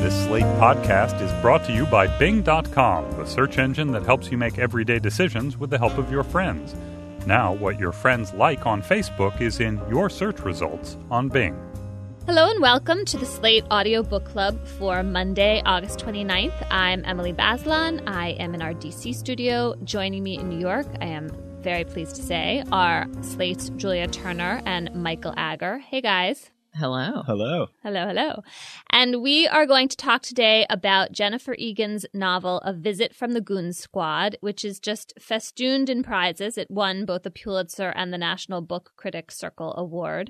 This Slate podcast is brought to you by Bing.com, the search engine that helps you make everyday decisions with the help of your friends. Now, what your friends like on Facebook is in your search results on Bing. Hello and welcome to the Slate Audio Book Club for Monday, August 29th. I'm Emily Bazelon. I am in our DC studio. Joining me in New York, I am very pleased to say, are Slate's Julia Turner and Michael Agger. Hey, guys. Hello. Hello. Hello, hello. And we are going to talk today about Jennifer Egan's novel, A Visit from the Goon Squad, which is just festooned in prizes. It won both the Pulitzer and the National Book Critics Circle Award.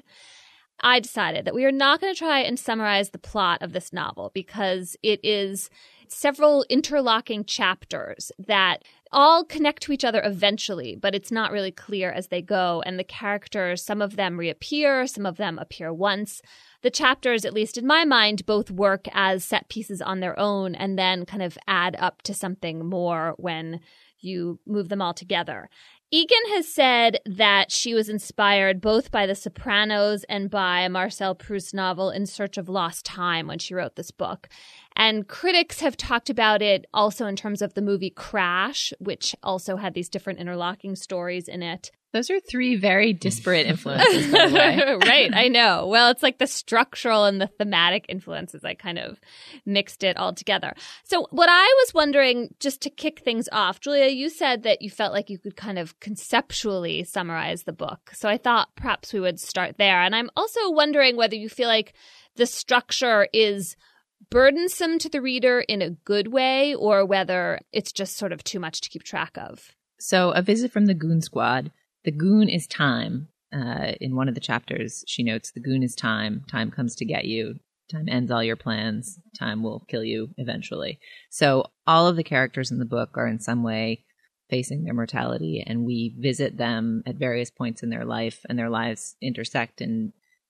I decided that we are not going to try and summarize the plot of this novel because it is several interlocking chapters that all connect to each other eventually, but it's not really clear as they go. And the characters, some of them reappear, some of them appear once. The chapters, at least in my mind, both work as set pieces on their own and then kind of add up to something more when you move them all together. Egan has said that she was inspired both by The Sopranos and by Marcel Proust's novel In Search of Lost Time when she wrote this book. And critics have talked about it also in terms of the movie Crash, which also had these different interlocking stories in it. Those are three very disparate influences, by the way. Right, I know. Well, it's like the structural and the thematic influences. I kind of mixed it all together. So what I was wondering, just to kick things off, Julia, you said that you felt like you could kind of conceptually summarize the book. So I thought perhaps we would start there. And I'm also wondering whether you feel like the structure is burdensome to the reader in a good way or whether it's just sort of too much to keep track of. So A Visit from the Goon Squad. The goon is time. In one of the chapters, she notes the goon is time. Time comes to get you. Time ends all your plans. Time will kill you eventually. So all of the characters in the book are in some way facing their mortality, and we visit them at various points in their life, and their lives intersect in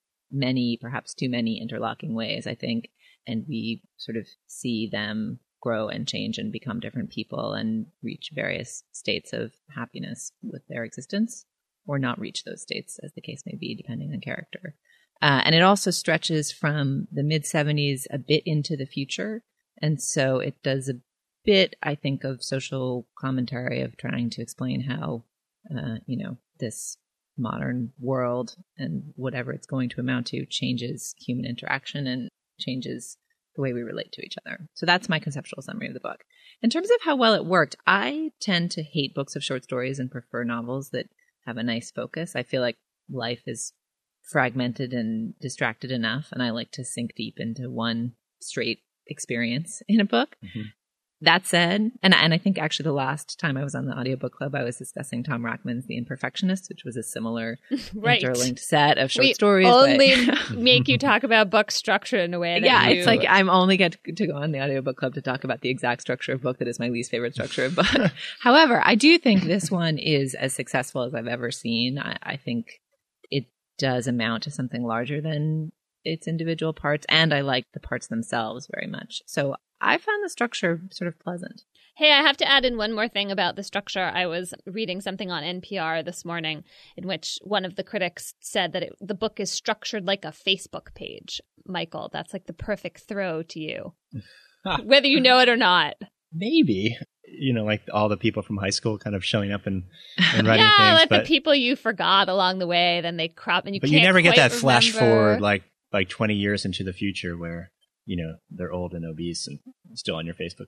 many, perhaps too many interlocking ways, I think. And we sort of see them grow and change and become different people and reach various states of happiness with their existence or not reach those states, as the case may be, depending on character. And it also stretches from the mid-70s a bit into the future. And so it does a bit, I think, of social commentary of trying to explain how, this modern world and whatever it's going to amount to changes human interaction and changes the way we relate to each other. So that's my conceptual summary of the book. In terms of how well it worked, I tend to hate books of short stories and prefer novels that have a nice focus. I feel like life is fragmented and distracted enough, and I like to sink deep into one straight experience in a book. Mm-hmm. That said, and I think actually the last time I was on the audiobook club, I was discussing Tom Rackman's The Imperfectionist, which was a similar right. interlinked set of short stories. Only make you talk about book structure in a way that it's like I'm only get to go on the audiobook club to talk about the exact structure of book that is my least favorite structure of book. However, I do think this one is as successful as I've ever seen. I think it does amount to something larger than its individual parts, and I like the parts themselves very much. So I found the structure sort of pleasant. Hey, I have to add in one more thing about the structure. I was reading something on NPR this morning in which one of the critics said that the book is structured like a Facebook page. Michael, that's like the perfect throw to you, whether you know it or not. Maybe. Like all the people from high school kind of showing up and writing yeah, things. Like the people you forgot along the way, then they crop and you but can't you never get that remember. Flash forward like 20 years into the future where they're old and obese and still on your Facebook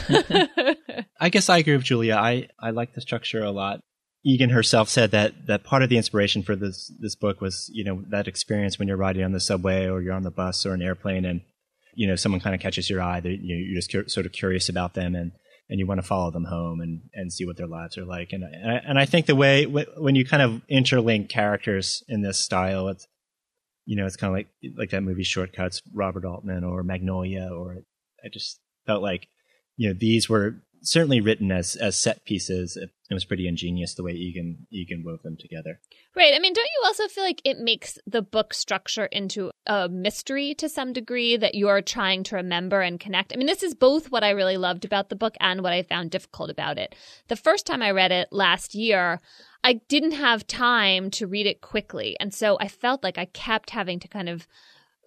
page. I guess I agree with Julia. I like the structure a lot. Egan herself said that part of the inspiration for this book was, that experience when you're riding on the subway or you're on the bus or an airplane and, someone kind of catches your eye. That you're just sort of curious about them and you want to follow them home and see what their lives are like. And I think the way when you kind of interlink characters in this style, it's kind of like that movie Shortcuts, Robert Altman, or Magnolia, I just felt like, these were certainly written as set pieces. It was pretty ingenious the way Egan wove them together. Right. I mean, don't you also feel like it makes the book structure into a mystery to some degree that you're trying to remember and connect? I mean, this is both what I really loved about the book and what I found difficult about it. The first time I read it last year, I didn't have time to read it quickly. And so I felt like I kept having to kind of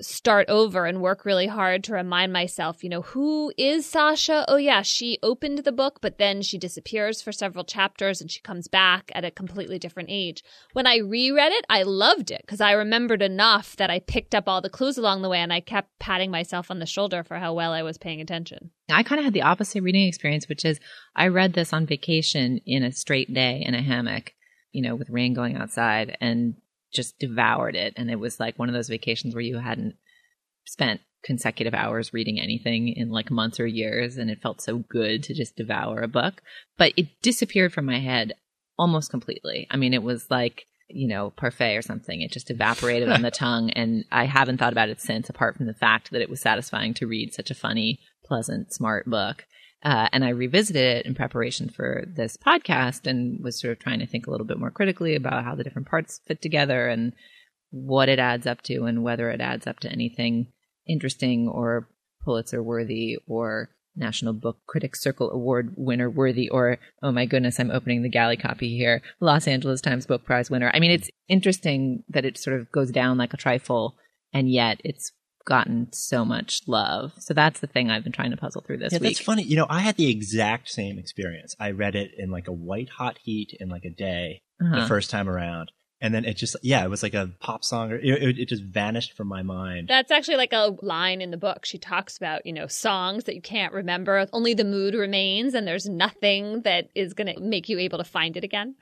start over and work really hard to remind myself, who is Sasha? Oh yeah, she opened the book, but then she disappears for several chapters and she comes back at a completely different age. When I reread it, I loved it because I remembered enough that I picked up all the clues along the way, and I kept patting myself on the shoulder for how well I was paying attention. I kind of had the opposite reading experience, which is I read this on vacation in a straight day in a hammock, with rain going outside, and just devoured it. And it was like one of those vacations where you hadn't spent consecutive hours reading anything in like months or years, and it felt so good to just devour a book. But it disappeared from my head almost completely. I mean, it was like, parfait or something. It just evaporated on the tongue, and I haven't thought about it since, apart from the fact that it was satisfying to read such a funny, pleasant, smart book. And I revisited it in preparation for this podcast and was sort of trying to think a little bit more critically about how the different parts fit together and what it adds up to, and whether it adds up to anything interesting or Pulitzer worthy or National Book Critics Circle Award winner worthy, or, oh my goodness, I'm opening the galley copy here, Los Angeles Times Book Prize winner. I mean, it's interesting that it sort of goes down like a trifle, and yet it's gotten so much love. So that's the thing I've been trying to puzzle through this week. That's funny. I had the exact same experience. I read it in like a white hot heat in like a day the first time around. And then it just, it was like a pop song. It just vanished from my mind. That's actually like a line in the book. She talks about, songs that you can't remember. Only the mood remains, and there's nothing that is going to make you able to find it again.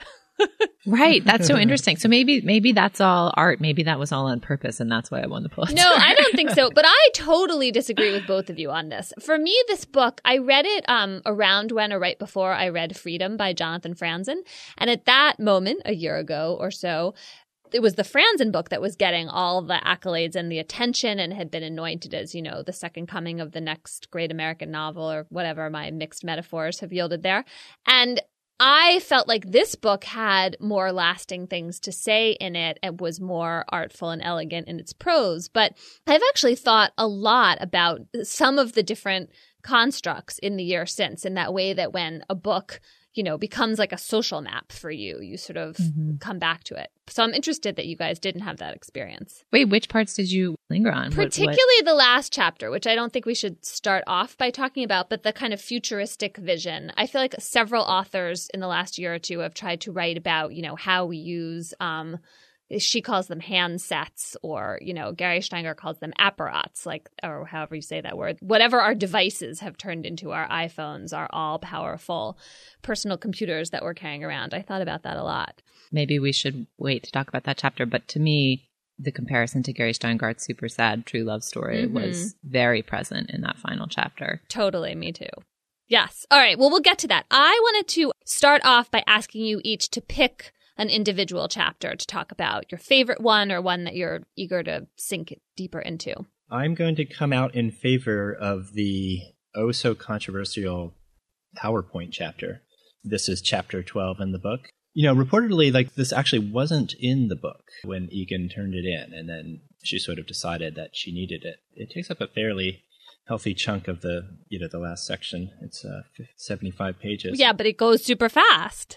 Right. That's so interesting. So maybe that's all art. Maybe that was all on purpose, and that's why I won the Pulitzer. No, I don't think so. But I totally disagree with both of you on this. For me, this book, I read it around when or right before I read Freedom by Jonathan Franzen. And at that moment, a year ago or so, it was the Franzen book that was getting all the accolades and the attention and had been anointed as, the second coming of the next great American novel, or whatever my mixed metaphors have yielded there. And I felt like this book had more lasting things to say in it and was more artful and elegant in its prose. But I've actually thought a lot about some of the different constructs in the year since, in that way that when a book, becomes like a social map for you, you sort of come back to it. So I'm interested that you guys didn't have that experience. Wait, which parts did you linger on? Particularly the last chapter, which I don't think we should start off by talking about, but the kind of futuristic vision. I feel like several authors in the last year or two have tried to write about, how we use she calls them handsets, or, Gary Steiger calls them apparats, or however you say that word. Whatever our devices have turned into, our iPhones, our all-powerful personal computers that we're carrying around. I thought about that a lot. Maybe we should wait to talk about that chapter. But to me, the comparison to Gary Steingart's super sad true love story was very present in that final chapter. Totally, me too. Yes. All right, well, we'll get to that. I wanted to start off by asking you each to pick an individual chapter to talk about, your favorite one or one that you're eager to sink deeper into. I'm going to come out in favor of the oh-so-controversial PowerPoint chapter. This is chapter 12 in the book. Reportedly, this actually wasn't in the book when Egan turned it in, and then she sort of decided that she needed it. It takes up a fairly healthy chunk of the last section. It's 75 pages. Yeah, but it goes super fast.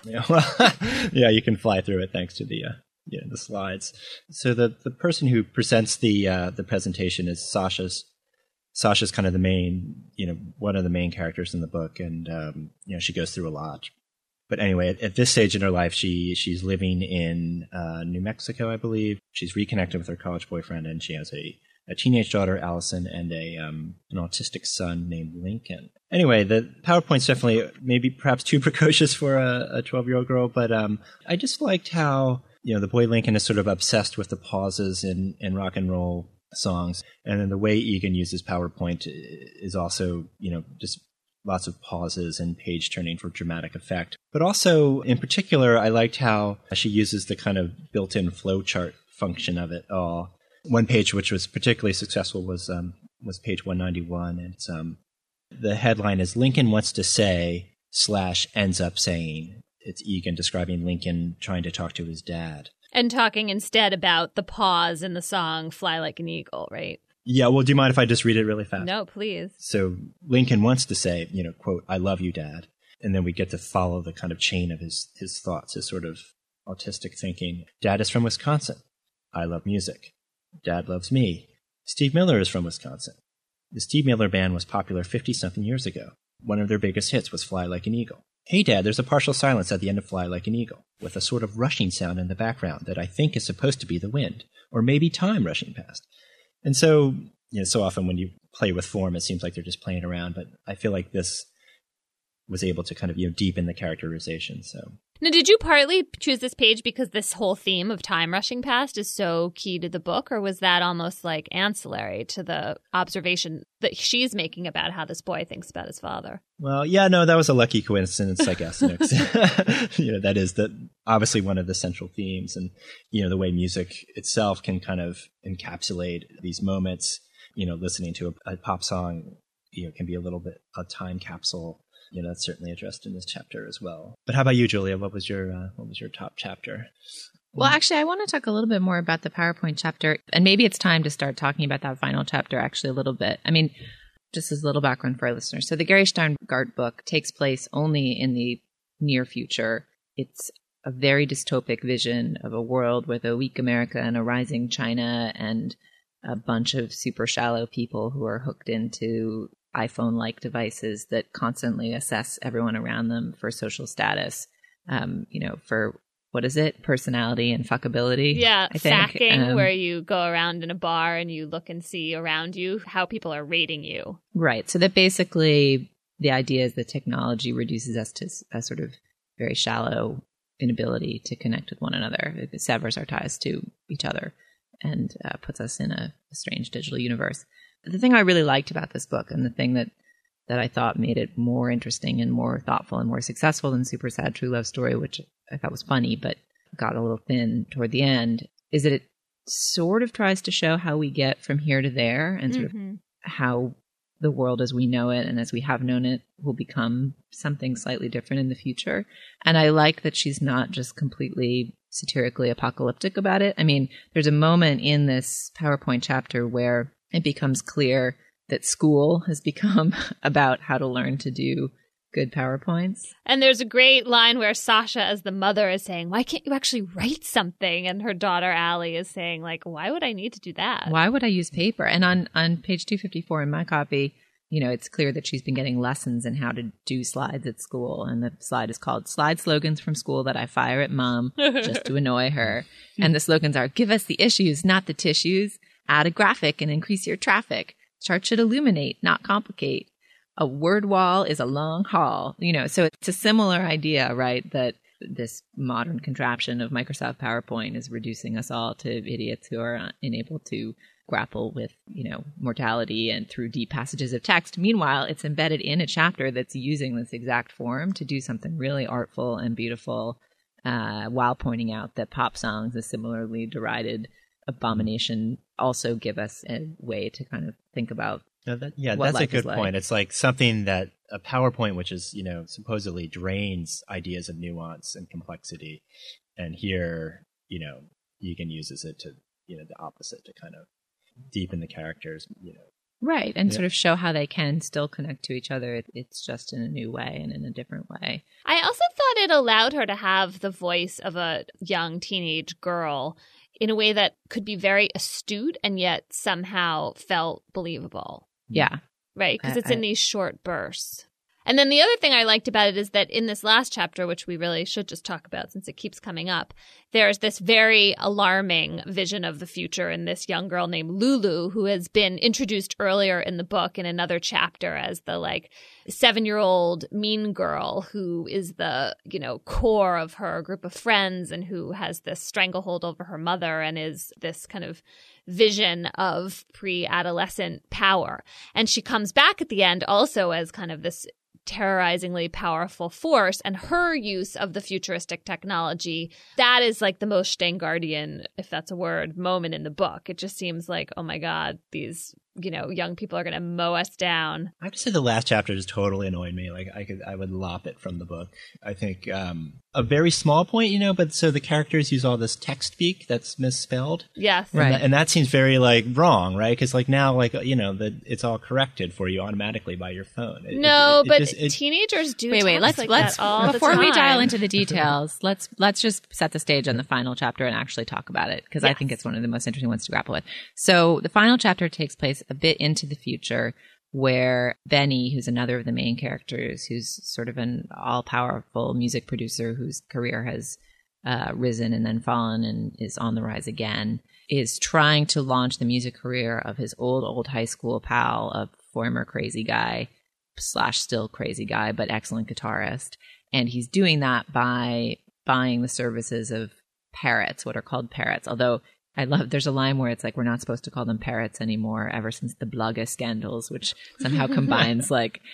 Yeah, you can fly through it thanks to the slides. So the person who presents the presentation is Sasha's kind of the main, one of the main characters in the book, and she goes through a lot. But anyway, at this stage in her life, she's living in New Mexico, I believe. She's reconnected with her college boyfriend, and she has a teenage daughter, Allison, and an autistic son named Lincoln. Anyway, the PowerPoint's definitely perhaps too precocious for a 12-year-old girl, but I just liked how, the boy Lincoln is sort of obsessed with the pauses in rock and roll songs, and then the way Egan uses PowerPoint is also, just lots of pauses and page turning for dramatic effect. But also, in particular, I liked how she uses the kind of built-in flowchart function of it all. One page which was particularly successful was page 191, and it's the headline is "Lincoln wants to say / ends up saying." It's Egan describing Lincoln trying to talk to his dad. And talking instead about the pause in the song "Fly Like an Eagle," right? Yeah, well, do you mind if I just read it really fast? No, please. So Lincoln wants to say, quote, "I love you, Dad." And then we get to follow the kind of chain of his thoughts, his sort of autistic thinking. Dad is from Wisconsin. I love music. Dad loves me. Steve Miller is from Wisconsin. The Steve Miller Band was popular 50-something years ago. One of their biggest hits was Fly Like an Eagle. Hey, Dad, there's a partial silence at the end of Fly Like an Eagle, with a sort of rushing sound in the background that I think is supposed to be the wind, or maybe time rushing past. And so, so often when you play with form, it seems like they're just playing around, but I feel like this was able to kind of, deepen the characterization, so... Now, did you partly choose this page because this whole theme of time rushing past is so key to the book, or was that almost like ancillary to the observation that she's making about how this boy thinks about his father? Well, yeah, no, that was a lucky coincidence, I guess. That is obviously one of the central themes, and the way music itself can kind of encapsulate these moments. Listening to a pop song, can be a little bit a time capsule. That's certainly addressed in this chapter as well. But how about you, Julia? What was your top chapter? Well, actually, I want to talk a little bit more about the PowerPoint chapter, and maybe it's time to start talking about that final chapter actually a little bit. I mean, just as a little background for our listeners. So the Gary Steingart book takes place only in the near future. It's a very dystopic vision of a world with a weak America and a rising China and a bunch of super shallow people who are hooked into iPhone-like devices that constantly assess everyone around them for social status, for, what is it? Personality and fuckability. Yeah, I think. Facking, where you go around in a bar and you look and see around you how people are rating you. Right. So that basically the idea is that technology reduces us to a sort of very shallow inability to connect with one another. It severs our ties to each other and puts us in a strange digital universe. The thing I really liked about this book, and the thing that I thought made it more interesting and more thoughtful and more successful than Super Sad True Love Story, which I thought was funny but got a little thin toward the end, is that it sort of tries to show how we get from here to there and sort of how the world as we know it and as we have known it will become something slightly different in the future. And I like that she's not just completely satirically apocalyptic about it. I mean, there's a moment in this PowerPoint chapter where it becomes clear that school has become about how to learn to do good PowerPoints. And there's a great line where Sasha, as the mother, is saying, why can't you actually write something? And her daughter, Allie, is saying, why would I need to do that? Why would I use paper? And on page 254 in my copy, it's clear that she's been getting lessons in how to do slides at school. And the slide is called Slide Slogans from School That I Fire at Mom Just to Annoy Her. And the slogans are, give us the issues, not the tissues. Add a graphic and increase your traffic. Chart should illuminate, not complicate. A word wall is a long haul. So it's a similar idea, right? That this modern contraption of Microsoft PowerPoint is reducing us all to idiots who are unable to grapple with, mortality and through deep passages of text. Meanwhile, it's embedded in a chapter that's using this exact form to do something really artful and beautiful, while pointing out that pop songs, a similarly derided abomination, also give us a way to kind of think about that's a good point. It's like something that a PowerPoint, which is, supposedly drains ideas of nuance and complexity. And here, Egan uses it to, the opposite, to kind of deepen the characters, Right. And sort of show how they can still connect to each other. It's just in a new way and in a different way. I also thought it allowed her to have the voice of a young teenage girl in a way that could be very astute and yet somehow felt believable. Yeah. Right, because it's in these short bursts. And then the other thing I liked about it is that in this last chapter, which we really should just talk about since it keeps coming up, there's this very alarming vision of the future in this young girl named Lulu, who has been introduced earlier in the book in another chapter as the 7-year-old mean girl who is the, core of her group of friends and who has this stranglehold over her mother and is this kind of vision of pre-adolescent power. And she comes back at the end also as kind of this terrorizingly powerful force, and her use of the futuristic technology, that is the most Steingartian, if that's a word, moment in the book. It just seems like, oh my God, these young people are going to mow us down. I have to say the last chapter just totally annoyed me. Like I would lop it from the book. I think a very small point, but so the characters use all this text speak that's misspelled. Yes. Right. And that seems very wrong, right? Because now it's all corrected for you automatically by your phone. Teenagers do. Wait. Let's that all before the we time. dial into the details. Let's just set the stage on the final chapter and actually talk about it, because I think it's one of the most interesting ones to grapple with. So the final chapter takes place a bit into the future, where Benny, who's another of the main characters, who's sort of an all-powerful music producer whose career has risen and then fallen and is on the rise again, is trying to launch the music career of his old high school pal, a former crazy guy / still crazy guy, but excellent guitarist. And he's doing that by buying the services of parrots, what are called parrots. Although I love, there's a line where it's like, we're not supposed to call them parrots anymore ever since the Blugga scandals, which somehow combines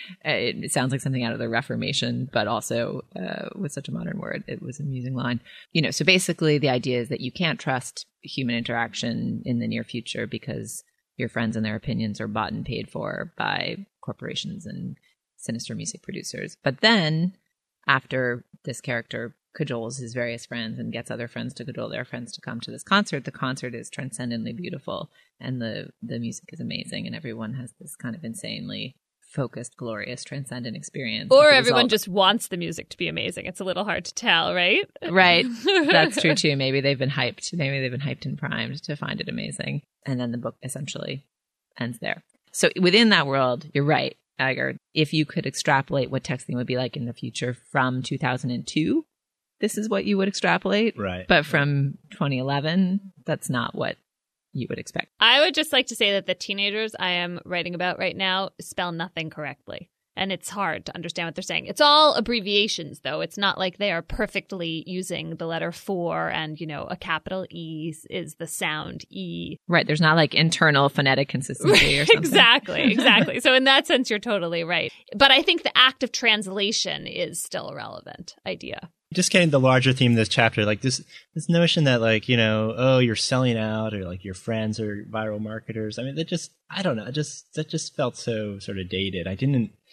it sounds like something out of the Reformation, but also with such a modern word. It was an amusing line. So basically the idea is that you can't trust human interaction in the near future because your friends and their opinions are bought and paid for by corporations and sinister music producers. But then after this character cajoles his various friends and gets other friends to cajole their friends to come to this concert, the concert is transcendently beautiful and the music is amazing and everyone has this kind of insanely focused, glorious, transcendent experience. Or everyone just wants the music to be amazing. It's a little hard to tell, right? Right. That's true too. Maybe they've been hyped. And primed to find it amazing. And then the book essentially ends there. So within that world, you're right, Agar. If you could extrapolate what texting would be like in the future from 2002, this is what you would extrapolate. Right. But from 2011, that's not what you would expect. I would just like to say that the teenagers I am writing about right now spell nothing correctly. And it's hard to understand what they're saying. It's all abbreviations, though. It's not like they are perfectly using the letter 4 and, a capital E is the sound E. Right. There's not internal phonetic consistency or something. Exactly. So in that sense, you're totally right. But I think the act of translation is still a relevant idea. Just getting the larger theme of this chapter, this notion that you're selling out, or your friends are viral marketers. I mean, I don't know. That just felt so sort of dated. I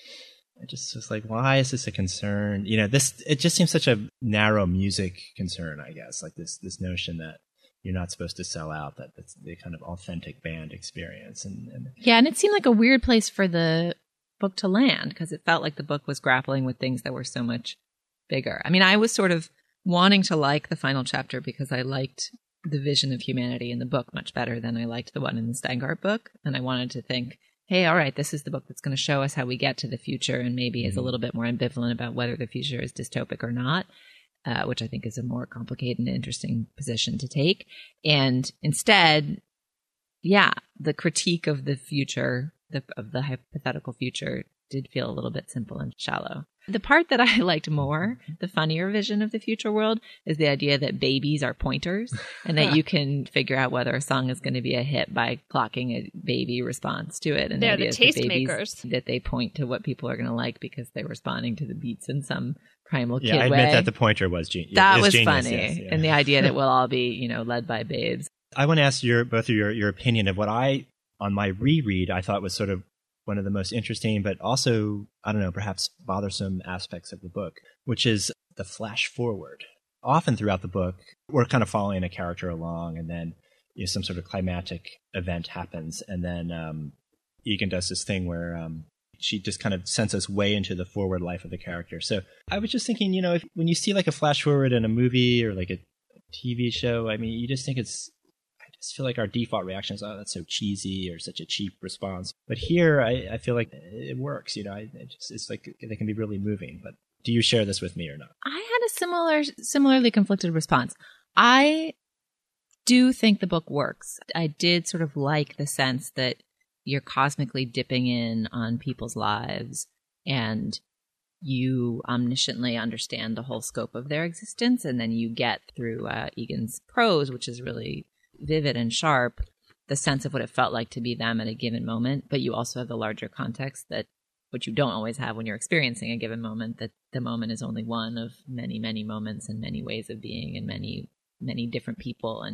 just was like, why is this a concern? It just seems such a narrow music concern, I guess. This notion that you're not supposed to sell out, that it's the kind of authentic band experience. And it seemed like a weird place for the book to land, because it felt like the book was grappling with things that were so much bigger. I mean, I was sort of wanting to like the final chapter because I liked the vision of humanity in the book much better than I liked the one in the Steingart book. And I wanted to think, hey, all right, this is the book that's going to show us how we get to the future, and maybe is a little bit more ambivalent about whether the future is dystopic or not, which I think is a more complicated and interesting position to take. And instead, the critique of the future, of the hypothetical future, did feel a little bit simple and shallow. The part that I liked more, the funnier vision of the future world, is the idea that babies are pointers and that you can figure out whether a song is going to be a hit by clocking a baby response to it. And they're the tastemakers. That they point to what people are going to like because they're responding to the beats in some primal kid way. I admit that the pointer was genius. That was genius, funny. Yes, yeah. And the idea that we'll all be, led by babes. I want to ask both of your opinion of what on my reread, I thought was sort of one of the most interesting, but also, I don't know, perhaps bothersome aspects of the book, which is the flash forward. Often throughout the book, we're kind of following a character along, and then some sort of climactic event happens, and then Egan does this thing where she just kind of sends us way into the forward life of the character. So I was just thinking, when you see a flash forward in a movie or a TV show, I mean, you just think I just feel like our default reaction is, oh, that's so cheesy or such a cheap response. But here, I feel like it works. It's like they can be really moving. But do you share this with me or not? I had a similarly conflicted response. I do think the book works. I did sort of like the sense that you're cosmically dipping in on people's lives and you omnisciently understand the whole scope of their existence. And then you get through Egan's prose, which is really vivid and sharp, the sense of what it felt like to be them at a given moment. But you also have the larger context that which you don't always have when you're experiencing a given moment, that the moment is only one of many, many moments and many ways of being and many, many different people and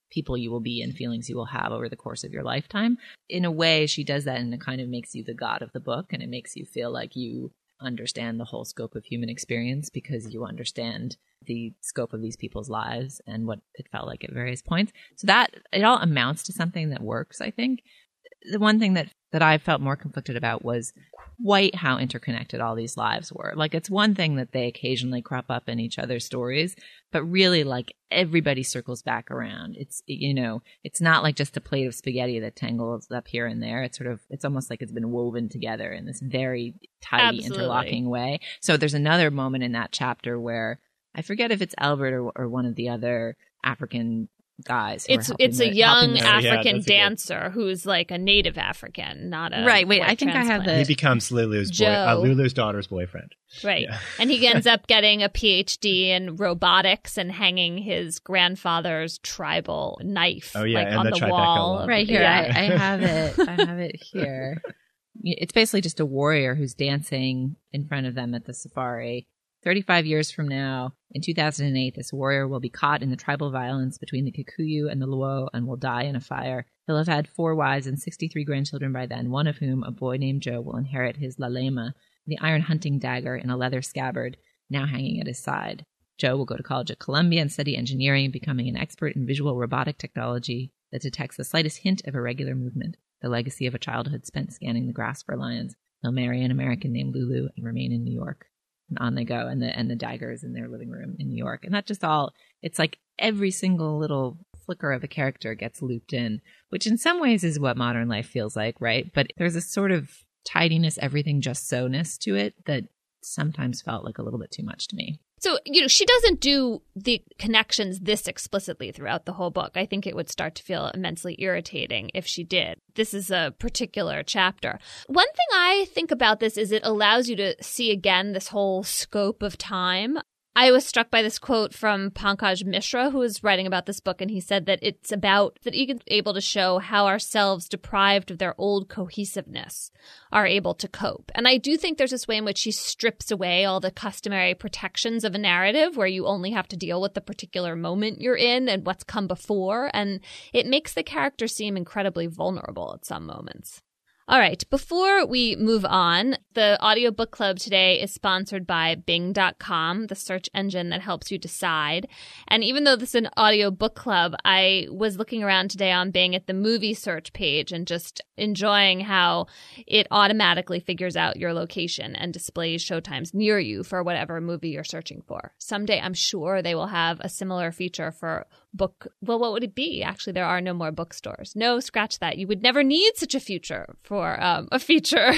people you will be and feelings you will have over the course of your lifetime. In a way, she does that, and it kind of makes you the god of the book, and it makes you feel like you understand the whole scope of human experience because you understand the scope of these people's lives and what it felt like at various points. So that it all amounts to something that works, I think. The one thing that I felt more conflicted about was quite how interconnected all these lives were. Like, it's one thing that they occasionally crop up in each other's stories, but really, like, everybody circles back around. It's, you know, it's not like just a plate of spaghetti that tangles up here and there. It's almost like it's been woven together in this very tidy, interlocking way. So there's another moment in that chapter where I forget if it's Albert or one of the other African guys. It's a young African dancer who's like a native African, not a right. Wait, white I think transplant. I have He becomes Lulu's daughter's boyfriend. Right. Yeah. And he ends up getting a PhD in robotics and hanging his grandfather's tribal knife on the wall. Right here. Yeah. I have it. I have it here. It's basically just a warrior who's dancing in front of them at the safari. 35 years from now, in 2008, this warrior will be caught in the tribal violence between the Kikuyu and the Luo and will die in a fire. He'll have had 4 wives and 63 grandchildren by then, one of whom, a boy named Joe, will inherit his lalema, the iron hunting dagger in a leather scabbard, now hanging at his side. Joe will go to college at Columbia and study engineering, becoming an expert in visual robotic technology that detects the slightest hint of irregular movement, the legacy of a childhood spent scanning the grass for lions. He'll marry an American named Lulu and remain in New York. And on they go, and the dagger is in their living room in New York. And that just all, it's like every single little flicker of a character gets looped in, which in some ways is what modern life feels like, right? But there's a sort of tidiness, everything just so-ness to it that sometimes felt like a little bit too much to me. So, she doesn't do the connections this explicitly throughout the whole book. I think it would start to feel immensely irritating if she did. This is a particular chapter. One thing I think about this is it allows you to see again this whole scope of time. I was struck by this quote from Pankaj Mishra, who was writing about this book, and he said that it's about that Egan's able to show how ourselves deprived of their old cohesiveness are able to cope. And I do think there's this way in which she strips away all the customary protections of a narrative where you only have to deal with the particular moment you're in and what's come before, and it makes the character seem incredibly vulnerable at some moments. All right, before we move on, the audiobook club today is sponsored by Bing.com, the search engine that helps you decide. And even though this is an audiobook club, I was looking around today on Bing at the movie search page and just enjoying how it automatically figures out your location and displays showtimes near you for whatever movie you're searching for. Someday, I'm sure they will have a similar feature for book. Well, what would it be? Actually, there are no more bookstores. No, scratch that. You would never need such a feature for a feature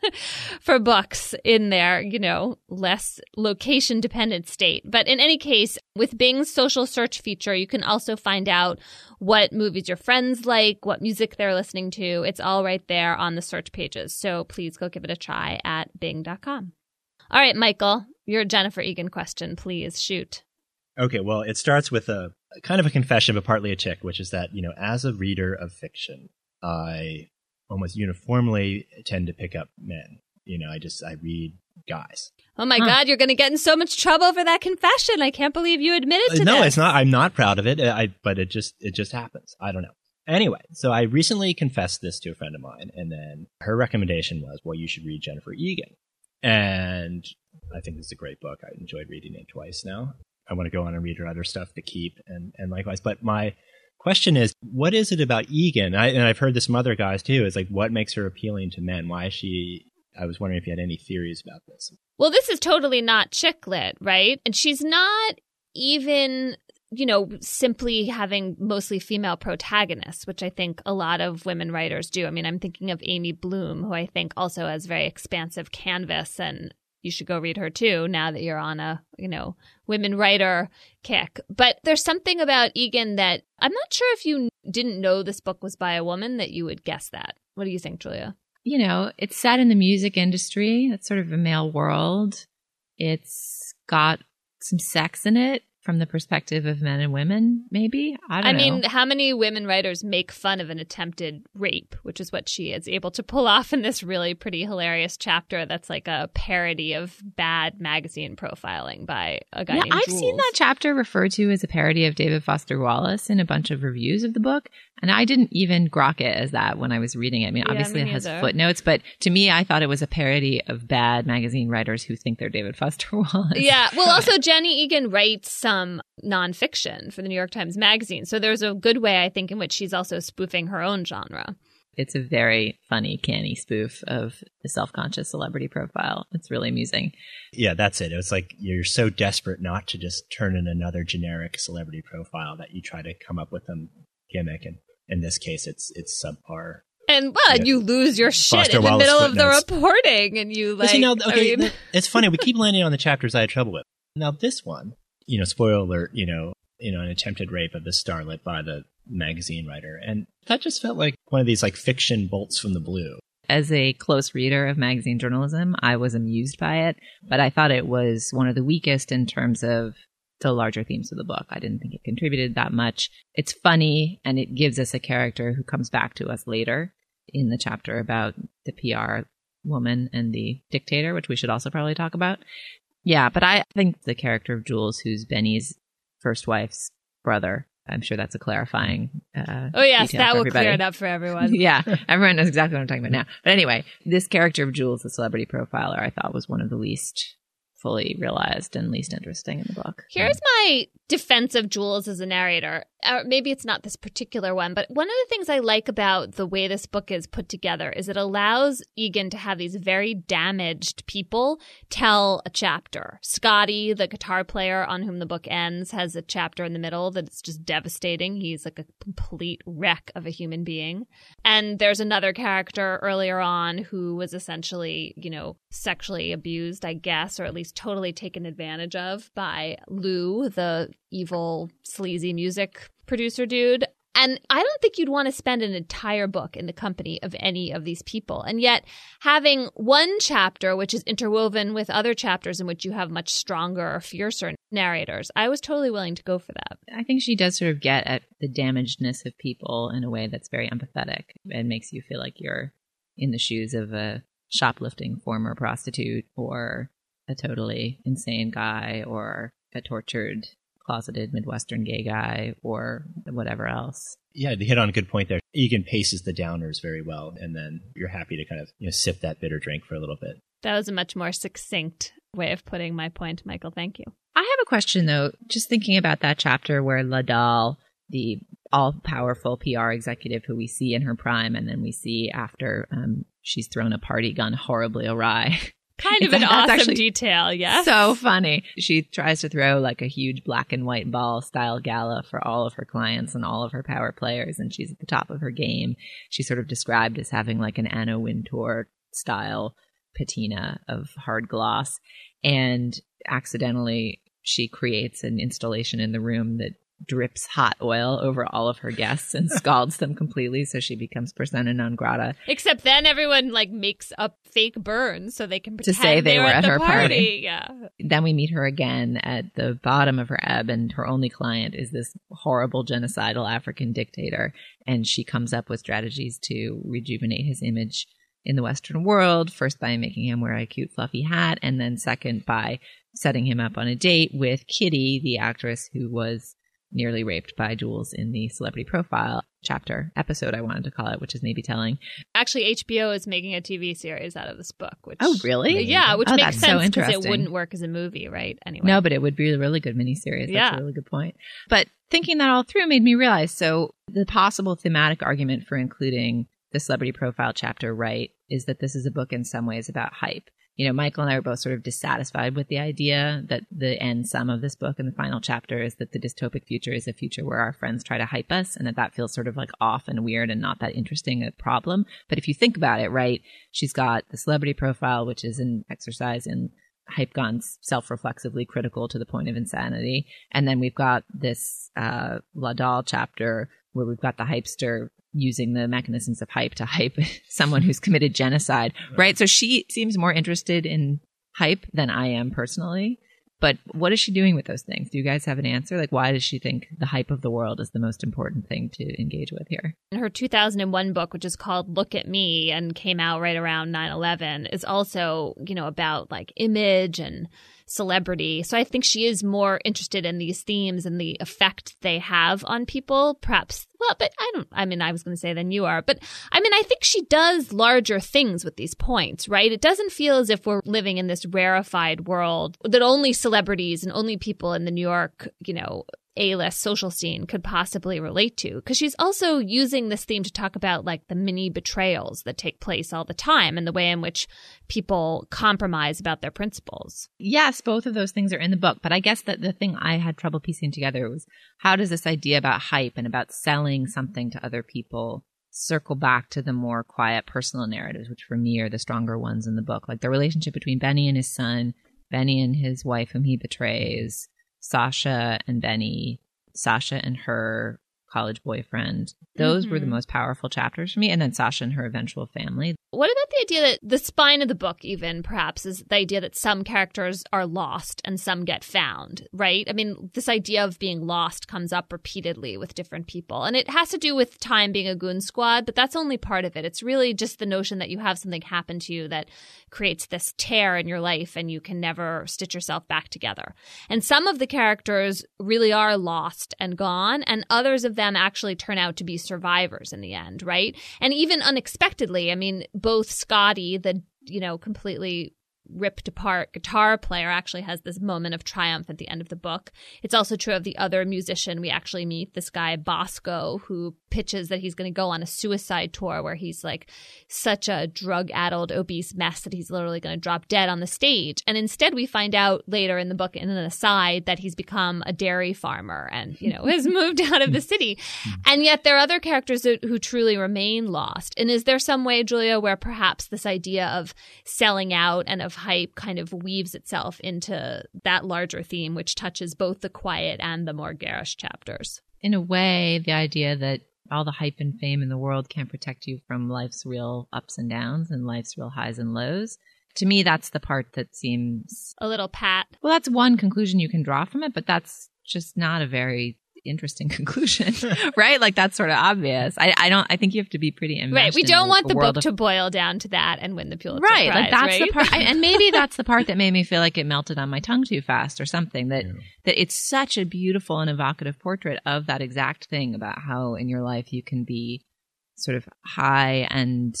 for books in their, less location dependent state. But in any case, with Bing's social search feature, you can also find out what movies your friends like, what music they're listening to. It's all right there on the search pages. So please go give it a try at Bing.com. All right, Michael, your Jennifer Egan question, please shoot. Okay, well, it starts with a kind of a confession, but partly a tick, which is that, as a reader of fiction, I almost uniformly tend to pick up men. I read guys. Oh my God, you're going to get in so much trouble for that confession. I can't believe you admitted to this. No, it's not. I'm not proud of it. But it just happens. I don't know. Anyway, so I recently confessed this to a friend of mine, and then her recommendation was, well, you should read Jennifer Egan. And I think this is a great book. I enjoyed reading it twice now. I want to go on and read her other stuff, The Keep, and likewise. But my question is, what is it about Egan? And I've heard this from other guys too. Is like, what makes her appealing to men? Why is she? I was wondering if you had any theories about this. Well, this is totally not chick lit, right? And she's not even, simply having mostly female protagonists, which I think a lot of women writers do. I mean, I'm thinking of Amy Bloom, who I think also has very expansive canvas, and you should go read her too now that you're on a, women writer kick. But there's something about Egan that I'm not sure if you didn't know this book was by a woman that you would guess that. What do you think, Julia? It's set in the music industry. It's sort of a male world. It's got some sex in it. from the perspective of men and women, maybe? I don't know. I mean, how many women writers make fun of an attempted rape, which is what she is able to pull off in this really pretty hilarious chapter that's like a parody of bad magazine profiling by a guy named I've Jules. seen that chapter referred to as a parody of David Foster Wallace in a bunch of reviews of the book, and I didn't even grok it as that when I was reading it. I mean, obviously it has footnotes, but to me, I thought it was a parody of bad magazine writers who think they're David Foster Wallace. Yeah, well, also Jenny Egan writes some nonfiction for the New York Times Magazine. So there's a good way, I think, in which she's also spoofing her own genre. It's a very funny, canny spoof of the self-conscious celebrity profile. It's really amusing. Yeah, that's it. It's like you're so desperate not to just turn in another generic celebrity profile that you try to come up with a gimmick. And in this case, it's subpar. And you lose your shit Foster in the Wallace middle footnotes. of the reporting, and you like. It's funny. We keep landing on the chapters I had trouble with. Now this one, spoiler alert, an attempted rape of the starlet by the magazine writer, and that just felt like one of these like fiction bolts from the blue. As a close reader of magazine journalism, I was amused by it, but I thought it was one of the weakest in terms of the larger themes of the book. I didn't think it contributed that much. It's funny, and it gives us a character who comes back to us later in the chapter about the PR woman and the dictator, which we should also probably talk about. Yeah, but I think the character of Jules, who's Benny's first wife's brother, I'm sure that's a clarifying oh, yes, detail that for will everybody. clear it up for everyone. Yeah, everyone knows exactly what I'm talking about now. But anyway, this character of Jules, the celebrity profiler, I thought was one of the least fully realized and least interesting in the book. Here's my defense of Jules as a narrator. Maybe it's not this particular one, but one of the things I like about the way this book is put together is it allows Egan to have these very damaged people tell a chapter. Scotty, the guitar player on whom the book ends, has a chapter in the middle that's just devastating. He's like a complete wreck of a human being. And there's another character earlier on who was essentially, sexually abused, I guess, or at least totally taken advantage of by Lou, the evil, sleazy music producer dude. And I don't think you'd want to spend an entire book in the company of any of these people. And yet having one chapter, which is interwoven with other chapters in which you have much stronger or fiercer narrators, I was totally willing to go for that. I think she does sort of get at the damagedness of people in a way that's very empathetic and makes you feel like you're in the shoes of a shoplifting former prostitute or a totally insane guy or a tortured closeted Midwestern gay guy or whatever else. Yeah, to hit on a good point there. Egan paces the downers very well, and then you're happy to kind of sip that bitter drink for a little bit. That was a much more succinct way of putting my point, Michael. Thank you. I have a question, though, just thinking about that chapter where Ladal, the all-powerful PR executive who we see in her prime, and then we see after she's thrown a party gone horribly awry. Kind of an awesome detail, yes. So funny. She tries to throw like a huge black and white ball style gala for all of her clients and all of her power players, and she's at the top of her game. She's sort of described as having like an Anna Wintour style patina of hard gloss, and accidentally she creates an installation in the room that drips hot oil over all of her guests and scalds them completely, so she becomes persona non grata. Except then everyone makes up fake burns so they can pretend to say they were at her party. Yeah. Then we meet her again at the bottom of her ebb, and her only client is this horrible genocidal African dictator, and she comes up with strategies to rejuvenate his image in the Western world, first by making him wear a cute fluffy hat, and then second by setting him up on a date with Kitty, the actress who was nearly raped by Jules in the Celebrity Profile episode, I wanted to call it, which is maybe telling. Actually, HBO is making a TV series out of this book. Which, oh, really? Yeah, which makes sense so because it wouldn't work as a movie, right? Anyway. No, but it would be a really good miniseries. That's a really good point. But thinking that all through made me realize, so the possible thematic argument for including the Celebrity Profile chapter, right, is that this is a book in some ways about hype. Michael and I were both sort of dissatisfied with the idea that the end sum of this book and the final chapter is that the dystopic future is a future where our friends try to hype us, and that feels sort of like off and weird and not that interesting a problem. But if you think about it, right, she's got the Celebrity Profile, which is an exercise in hype gone self-reflexively critical to the point of insanity. And then we've got this Ladal chapter where we've got the hypester using the mechanisms of hype to hype someone who's committed genocide, right? So she seems more interested in hype than I am personally. But what is she doing with those things? Do you guys have an answer? Like, why does she think the hype of the world is the most important thing to engage with here? In her 2001 book, which is called Look at Me and came out right around 9/11, is also, about like image and celebrity. So I think she is more interested in these themes and the effect they have on people, perhaps. Well, but I was going to say than you are. But I think she does larger things with these points, right? It doesn't feel as if we're living in this rarefied world that only celebrities and only people in the New York, A-list social scene could possibly relate to, because she's also using this theme to talk about like the mini betrayals that take place all the time and the way in which people compromise about their principles. Yes, both of those things are in the book, but I guess that the thing I had trouble piecing together was, how does this idea about hype and about selling something to other people circle back to the more quiet personal narratives, which for me are the stronger ones in the book, like the relationship between Benny and his son, Benny and his wife whom he betrays, Sasha and Benny, Sasha and her college boyfriend. Those were the most powerful chapters for me. And then Sasha and her eventual family. What about the idea that the spine of the book even perhaps is the idea that some characters are lost and some get found, right? I mean, this idea of being lost comes up repeatedly with different people. And it has to do with time being a goon squad, but that's only part of it. It's really just the notion that you have something happen to you that creates this tear in your life and you can never stitch yourself back together. And some of the characters really are lost and gone, and others of them actually turn out to be survivors in the end, right? And even unexpectedly, both Scotty, the, completely ripped apart guitar player, actually has this moment of triumph at the end of the book. It's also true of the other musician we actually meet, this guy Bosco, who pitches that he's going to go on a suicide tour where he's like such a drug-addled, obese mess that he's literally going to drop dead on the stage. And instead we find out later in the book, in an aside, that he's become a dairy farmer and, has moved out of the city. And yet there are other characters who truly remain lost. And is there some way, Julia, where perhaps this idea of selling out and of hype kind of weaves itself into that larger theme, which touches both the quiet and the more garish chapters? In a way, the idea that all the hype and fame in the world can't protect you from life's real ups and downs and life's real highs and lows. To me, that's the part that seems a little pat. Well, that's one conclusion you can draw from it, but that's just not a very interesting conclusion, right? Like, that's sort of obvious. I think you have to be pretty enmeshed. Right. We don't want the book to boil down to that and win the Pulitzer Prize. Like, that's right? the part. And maybe that's the part that made me feel like it melted on my tongue too fast or something, that it's such a beautiful and evocative portrait of that exact thing about how in your life you can be sort of high and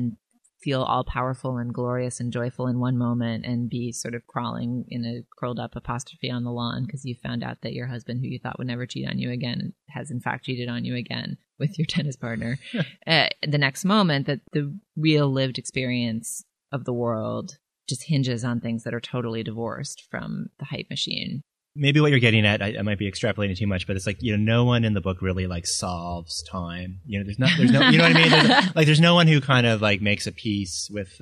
feel all powerful and glorious and joyful in one moment and be sort of crawling in a curled up apostrophe on the lawn because you found out that your husband, who you thought would never cheat on you again, has in fact cheated on you again with your tennis partner. The next moment, that the real lived experience of the world just hinges on things that are totally divorced from the hype machine. Maybe what you're getting at, I might be extrapolating too much, but it's like, no one in the book really like solves time. There's no, you know what I mean? There's no one who kind of like makes a peace with,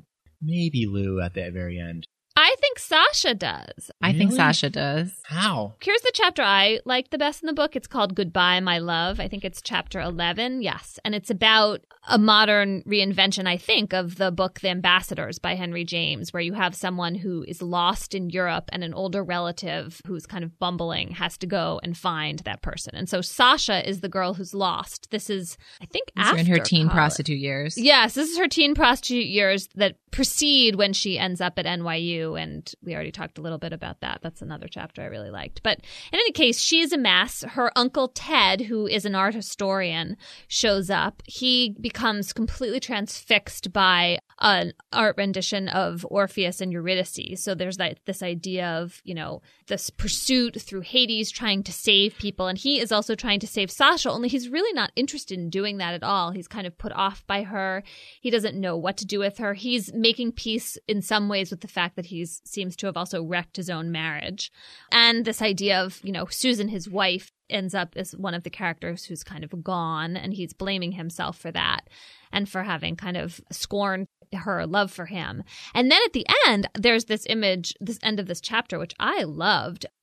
maybe Lou at the very end. I think Sasha does. I think Sasha does. How? Here's the chapter I liked the best in the book. It's called Goodbye, My Love. I think it's chapter 11. Yes. And it's about a modern reinvention, I think, of the book The Ambassadors by Henry James, where you have someone who is lost in Europe and an older relative who's kind of bumbling has to go and find that person. And so Sasha is the girl who's lost. This is, I think, after in her teen college. Prostitute years. Yes, this is her teen prostitute years that precede when she ends up at NYU. And we already talked a little bit about that. That's another chapter I really liked. But in any case, she's a mess. Her uncle Ted, who is an art historian, shows up. He becomes completely transfixed by an art rendition of Orpheus and Eurydice. So there's this idea of, this pursuit through Hades, trying to save people. And he is also trying to save Sasha, only he's really not interested in doing that at all. He's kind of put off by her. He doesn't know what to do with her. He's making peace in some ways with the fact that he seems to have also wrecked his own marriage. And this idea of, Susan, his wife, ends up as one of the characters who's kind of gone, and he's blaming himself for that and for having kind of scorned her love for him. And then at the end, there's this image, this end of this chapter, which I loved,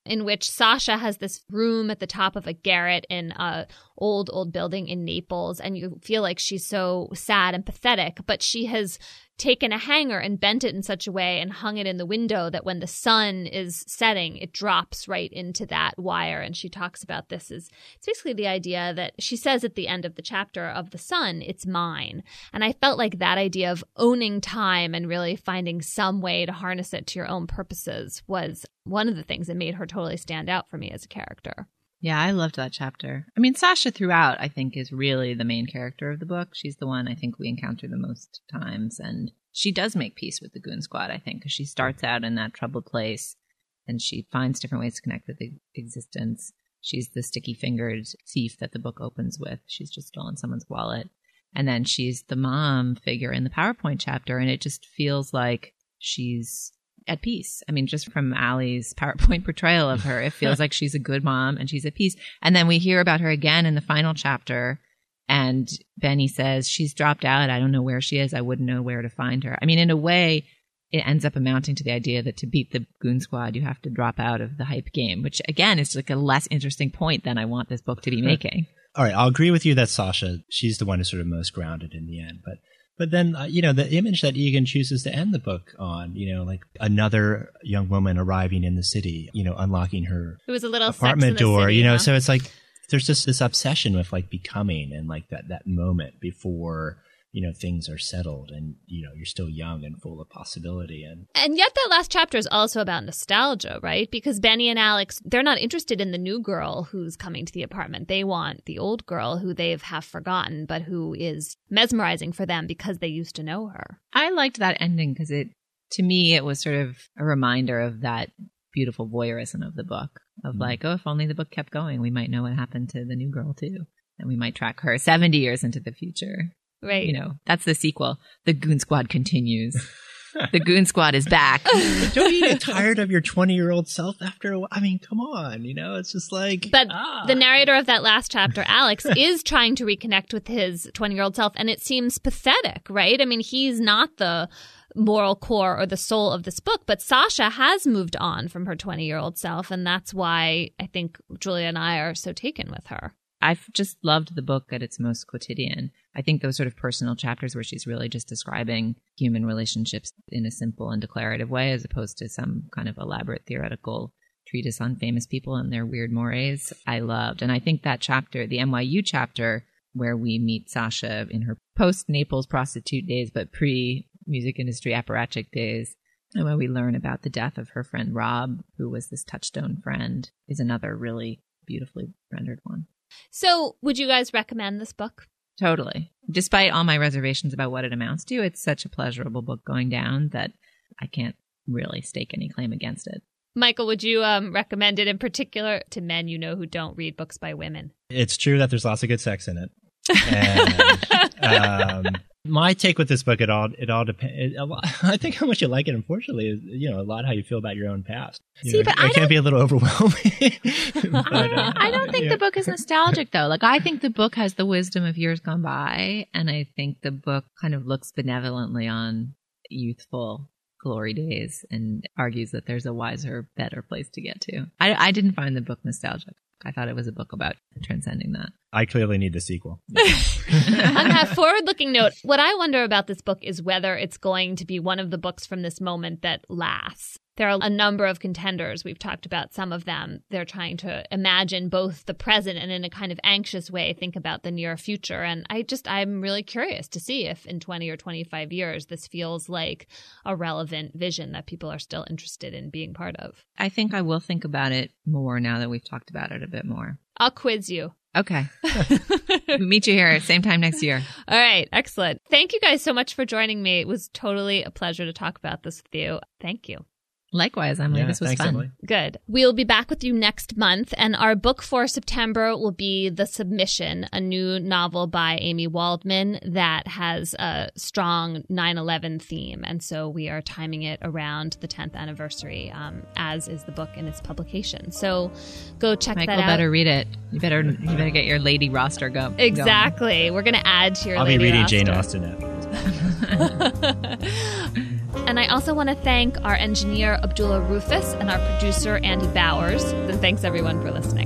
in which Sasha has this room at the top of a garret in a old building in Naples, and you feel like she's so sad and pathetic, but she has taken a hanger and bent it in such a way and hung it in the window that when the sun is setting, it drops right into that wire. And she talks about this as it's basically the idea that she says at the end of the chapter of the sun, it's mine. And I felt like that idea of owning time and really finding some way to harness it to your own purposes was one of the things that made her totally stand out for me as a character. Yeah, I loved that chapter. I mean, Sasha throughout, I think, is really the main character of the book. She's the one I think we encounter the most times. And she does make peace with the Goon Squad, I think, because she starts out in that troubled place and she finds different ways to connect with existence. She's the sticky-fingered thief that the book opens with. She's just stolen someone's wallet. And then she's the mom figure in the PowerPoint chapter, and it just feels like she's at peace. I mean, just from Allie's PowerPoint portrayal of her, it feels like she's a good mom and she's at peace. And then we hear about her again in the final chapter, and Benny says, she's dropped out. I don't know where she is. I wouldn't know where to find her. I mean, in a way, it ends up amounting to the idea that to beat the Goon Squad, you have to drop out of the hype game, which again is like a less interesting point than I want this book to be making. All right, I'll agree with you that Sasha, she's the one who's sort of most grounded in the end. But then, the image that Egan chooses to end the book on, like another young woman arriving in the city, unlocking her it was a little apartment door, city, huh? So it's like there's just this obsession with like becoming and like that moment before, things are settled and, you're still young and full of possibility. And yet that last chapter is also about nostalgia, right? Because Benny and Alex, they're not interested in the new girl who's coming to the apartment. They want the old girl who they've half forgotten, but who is mesmerizing for them because they used to know her. I liked that ending because to me, it was sort of a reminder of that beautiful voyeurism of the book of like, oh, if only the book kept going, we might know what happened to the new girl too. And we might track her 70 years into the future. Right. That's the sequel. The Goon Squad continues. The Goon Squad is back. Don't you get tired of your 20-year-old self after a while? I mean, come on, it's just like... But the narrator of that last chapter, Alex, is trying to reconnect with his 20-year-old self, and it seems pathetic, right? I mean, he's not the moral core or the soul of this book, but Sasha has moved on from her 20-year-old self, and that's why I think Julia and I are so taken with her. I've just loved the book at its most quotidian. I think those sort of personal chapters where she's really just describing human relationships in a simple and declarative way, as opposed to some kind of elaborate theoretical treatise on famous people and their weird mores, I loved. And I think that chapter, the NYU chapter, where we meet Sasha in her post-Naples prostitute days, but pre-music industry apparatchik days, and where we learn about the death of her friend Rob, who was this touchstone friend, is another really beautifully rendered one. So would you guys recommend this book? Totally. Despite all my reservations about what it amounts to, it's such a pleasurable book going down that I can't really stake any claim against it. Michael, would you recommend it in particular to men who don't read books by women? It's true that there's lots of good sex in it. And, my take with this book, it all depends. I think how much you like it, unfortunately, is a lot how you feel about your own past. But it can be a little overwhelming. I don't think the book is nostalgic, though. Like, I think the book has the wisdom of years gone by, and I think the book kind of looks benevolently on youthful glory days and argues that there's a wiser, better place to get to. I didn't find the book nostalgic. I thought it was a book about transcending that. I clearly need the sequel. On that forward-looking note, what I wonder about this book is whether it's going to be one of the books from this moment that lasts. There are a number of contenders. We've talked about some of them. They're trying to imagine both the present and in a kind of anxious way think about the near future. And I'm really curious to see if in 20 or 25 years this feels like a relevant vision that people are still interested in being part of. I think I will think about it more now that we've talked about it a bit more. I'll quiz you. Okay. Meet you here same time next year. All right. Excellent. Thank you guys so much for joining me. It was totally a pleasure to talk about this with you. Thank you. Likewise, Emily. This was thanks, fun. Emily. Good. We'll be back with you next month, and our book for September will be The Submission, a new novel by Amy Waldman that has a strong 9/11 theme, and so we are timing it around the 10th anniversary, as is the book in its publication. So go check Michael that out. better read it. You better get your lady roster going. Exactly. We're going to add to your I'll lady be reading roster. Jane Austen after. And And I also want to thank our engineer, Abdullah Rufus, and our producer, Andy Bowers. And thanks, everyone, for listening.